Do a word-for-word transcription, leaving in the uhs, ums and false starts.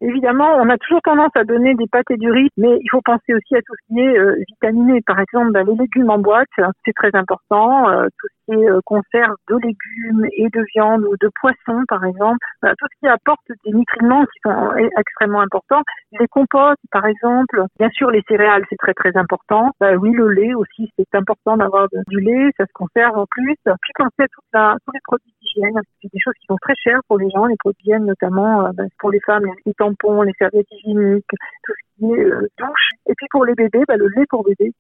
évidemment, on a toujours tendance à donner des pâtes et du riz, mais il faut penser aussi à tout ce qui est euh, vitaminé. Par exemple, bah, les légumes en boîte, c'est très important. Euh, tout ce qui est euh, conserve de légumes et de viande ou de poisson, par exemple. Voilà, tout ce qui apporte des nutriments qui sont extrêmement importants. Les compotes, par exemple. Bien sûr, les céréales, c'est très très important. Bah, oui, le lait aussi, c'est important d'avoir de, du lait, ça se conserve en plus. Puis penser à toute la, tous les produits d'hygiène. C'est des choses qui sont très chères pour les gens, les produits d'hygiène notamment euh, bah, pour les femmes, les tampons, les serviettes hygiéniques, tout ce qui est euh, douche. Et puis pour les bébés, bah, le lait pour bébé.